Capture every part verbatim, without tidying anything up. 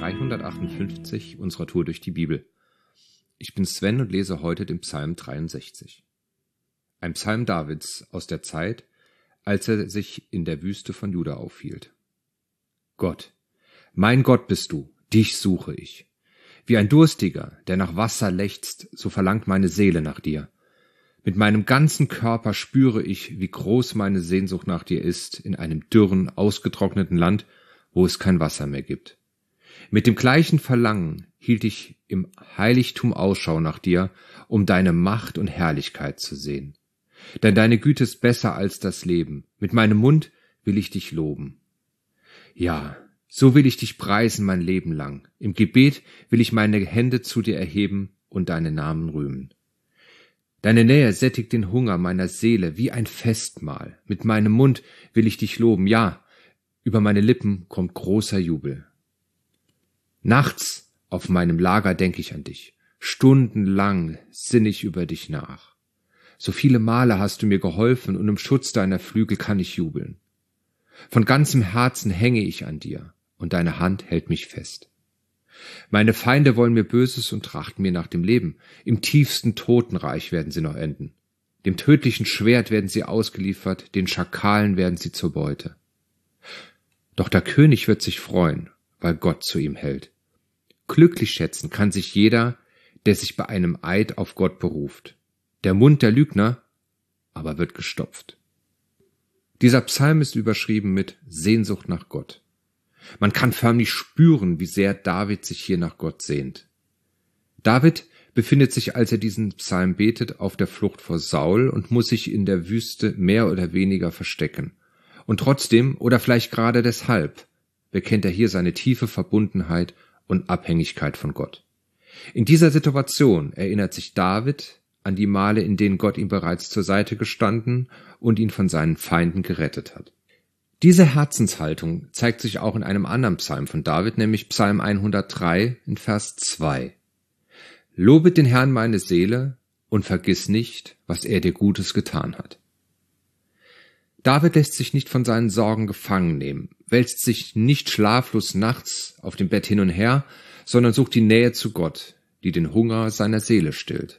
dreihundertachtundfünfzig unserer Tour durch die Bibel. Ich bin Sven und lese heute den Psalm dreiundsechzig. Ein Psalm Davids aus der Zeit, als er sich in der Wüste von Juda aufhielt. Gott, mein Gott bist du, dich suche ich. Wie ein Durstiger, der nach Wasser lechzt, so verlangt meine Seele nach dir. Mit meinem ganzen Körper spüre ich, wie groß meine Sehnsucht nach dir ist, in einem dürren, ausgetrockneten Land, wo es kein Wasser mehr gibt. Mit dem gleichen Verlangen hielt ich im Heiligtum Ausschau nach dir, um deine Macht und Herrlichkeit zu sehen. Denn deine Güte ist besser als das Leben. Mit meinem Mund will ich dich loben. Ja, so will ich dich preisen mein Leben lang. Im Gebet will ich meine Hände zu dir erheben und deinen Namen rühmen. Deine Nähe sättigt den Hunger meiner Seele wie ein Festmahl. Mit meinem Mund will ich dich loben. Ja, über meine Lippen kommt großer Jubel. Nachts auf meinem Lager denke ich an dich. Stundenlang sinne ich über dich nach. So viele Male hast du mir geholfen und im Schutz deiner Flügel kann ich jubeln. Von ganzem Herzen hänge ich an dir und deine Hand hält mich fest. Meine Feinde wollen mir Böses und trachten mir nach dem Leben. Im tiefsten Totenreich werden sie noch enden. Dem tödlichen Schwert werden sie ausgeliefert, den Schakalen werden sie zur Beute. Doch der König wird sich freuen, weil Gott zu ihm hält. Glücklich schätzen kann sich jeder, der sich bei einem Eid auf Gott beruft. Der Mund der Lügner aber wird gestopft. Dieser Psalm ist überschrieben mit Sehnsucht nach Gott. Man kann förmlich spüren, wie sehr David sich hier nach Gott sehnt. David befindet sich, als er diesen Psalm betet, auf der Flucht vor Saul und muss sich in der Wüste mehr oder weniger verstecken. Und trotzdem, oder vielleicht gerade deshalb, bekennt er hier seine tiefe Verbundenheit und Abhängigkeit von Gott. In dieser Situation erinnert sich David an die Male, in denen Gott ihm bereits zur Seite gestanden und ihn von seinen Feinden gerettet hat. Diese Herzenshaltung zeigt sich auch in einem anderen Psalm von David, nämlich Psalm hundertdrei in Vers zwei. Lobet den Herrn meine Seele und vergiss nicht, was er dir Gutes getan hat. David lässt sich nicht von seinen Sorgen gefangen nehmen, wälzt sich nicht schlaflos nachts auf dem Bett hin und her, sondern sucht die Nähe zu Gott, die den Hunger seiner Seele stillt.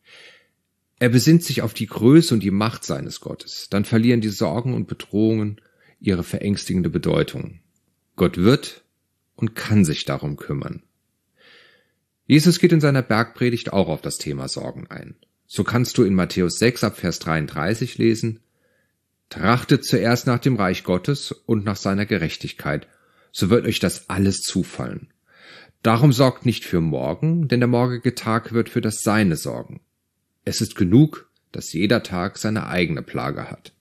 Er besinnt sich auf die Größe und die Macht seines Gottes, dann verlieren die Sorgen und Bedrohungen ihre verängstigende Bedeutung. Gott wird und kann sich darum kümmern. Jesus geht in seiner Bergpredigt auch auf das Thema Sorgen ein. So kannst du in Matthäus sechs ab Vers dreiunddreißig lesen: Trachtet zuerst nach dem Reich Gottes und nach seiner Gerechtigkeit, so wird euch das alles zufallen. Darum sorgt nicht für morgen, denn der morgige Tag wird für das Seine sorgen. Es ist genug, dass jeder Tag seine eigene Plage hat.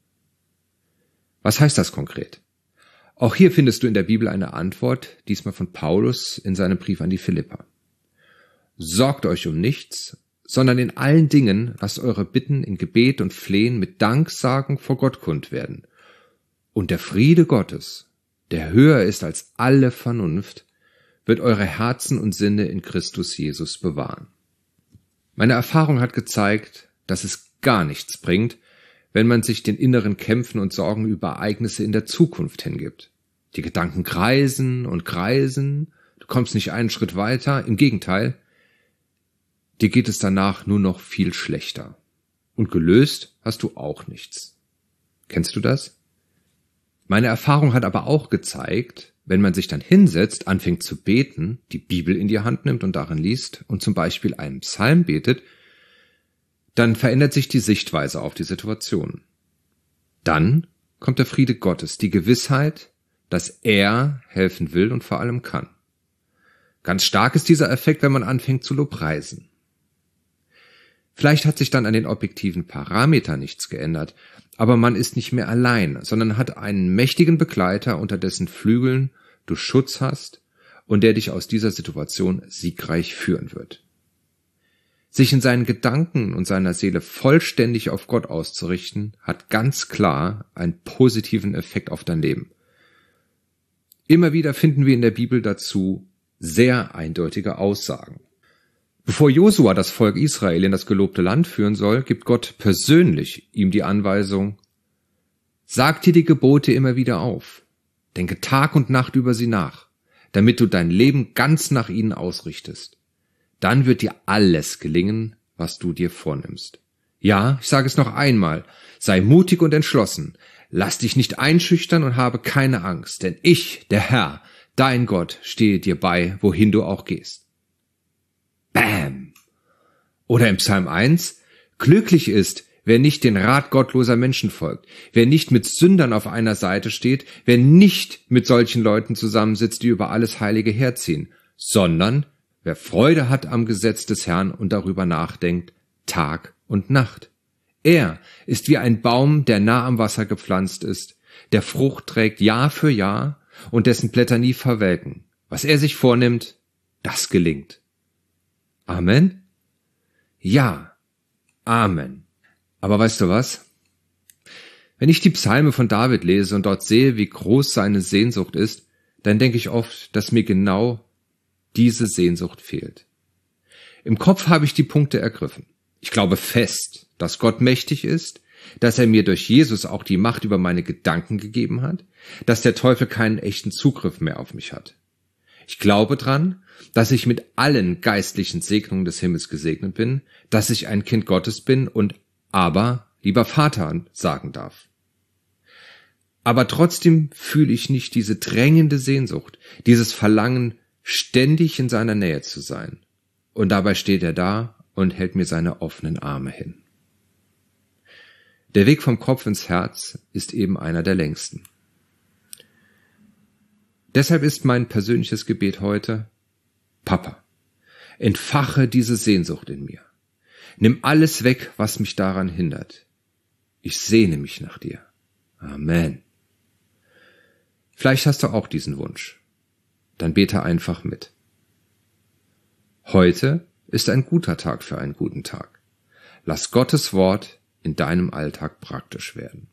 Was heißt das konkret? Auch hier findest du in der Bibel eine Antwort, diesmal von Paulus in seinem Brief an die Philipper. Sorgt euch um nichts, sondern in allen Dingen lasst eure Bitten in Gebet und Flehen mit Danksagen vor Gott kund werden. Und der Friede Gottes, der höher ist als alle Vernunft, wird eure Herzen und Sinne in Christus Jesus bewahren. Meine Erfahrung hat gezeigt, dass es gar nichts bringt, wenn man sich den inneren Kämpfen und Sorgen über Ereignisse in der Zukunft hingibt. Die Gedanken kreisen und kreisen, du kommst nicht einen Schritt weiter, im Gegenteil, dir geht es danach nur noch viel schlechter. Und gelöst hast du auch nichts. Kennst du das? Meine Erfahrung hat aber auch gezeigt, wenn man sich dann hinsetzt, anfängt zu beten, die Bibel in die Hand nimmt und darin liest und zum Beispiel einen Psalm betet, dann verändert sich die Sichtweise auf die Situation. Dann kommt der Friede Gottes, die Gewissheit, dass er helfen will und vor allem kann. Ganz stark ist dieser Effekt, wenn man anfängt zu lobpreisen. Vielleicht hat sich dann an den objektiven Parametern nichts geändert, aber man ist nicht mehr allein, sondern hat einen mächtigen Begleiter, unter dessen Flügeln du Schutz hast und der dich aus dieser Situation siegreich führen wird. Sich in seinen Gedanken und seiner Seele vollständig auf Gott auszurichten, hat ganz klar einen positiven Effekt auf dein Leben. Immer wieder finden wir in der Bibel dazu sehr eindeutige Aussagen. Bevor Josua das Volk Israel in das gelobte Land führen soll, gibt Gott persönlich ihm die Anweisung: Sag dir die Gebote immer wieder auf, denke Tag und Nacht über sie nach, damit du dein Leben ganz nach ihnen ausrichtest. Dann wird dir alles gelingen, was du dir vornimmst. Ja, ich sage es noch einmal, sei mutig und entschlossen, lass dich nicht einschüchtern und habe keine Angst, denn ich, der Herr, dein Gott, stehe dir bei, wohin du auch gehst. Bam! Oder im Psalm eins, glücklich ist, wer nicht den Rat gottloser Menschen folgt, wer nicht mit Sündern auf einer Seite steht, wer nicht mit solchen Leuten zusammensitzt, die über alles Heilige herziehen, sondern wer Freude hat am Gesetz des Herrn und darüber nachdenkt, Tag und Nacht. Er ist wie ein Baum, der nah am Wasser gepflanzt ist, der Frucht trägt Jahr für Jahr und dessen Blätter nie verwelken. Was er sich vornimmt, das gelingt. Amen? Ja, Amen. Aber weißt du was? Wenn ich die Psalme von David lese und dort sehe, wie groß seine Sehnsucht ist, dann denke ich oft, dass mir genau diese Sehnsucht fehlt. Im Kopf habe ich die Punkte ergriffen. Ich glaube fest, dass Gott mächtig ist, dass er mir durch Jesus auch die Macht über meine Gedanken gegeben hat, dass der Teufel keinen echten Zugriff mehr auf mich hat. Ich glaube dran, dass ich mit allen geistlichen Segnungen des Himmels gesegnet bin, dass ich ein Kind Gottes bin und aber, lieber Vater, sagen darf. Aber trotzdem fühle ich nicht diese drängende Sehnsucht, dieses Verlangen, ständig in seiner Nähe zu sein. Und dabei steht er da und hält mir seine offenen Arme hin. Der Weg vom Kopf ins Herz ist eben einer der längsten. Deshalb ist mein persönliches Gebet heute: Papa, entfache diese Sehnsucht in mir. Nimm alles weg, was mich daran hindert. Ich sehne mich nach dir. Amen. Vielleicht hast du auch diesen Wunsch. Dann bete einfach mit. Heute ist ein guter Tag für einen guten Tag. Lass Gottes Wort in deinem Alltag praktisch werden.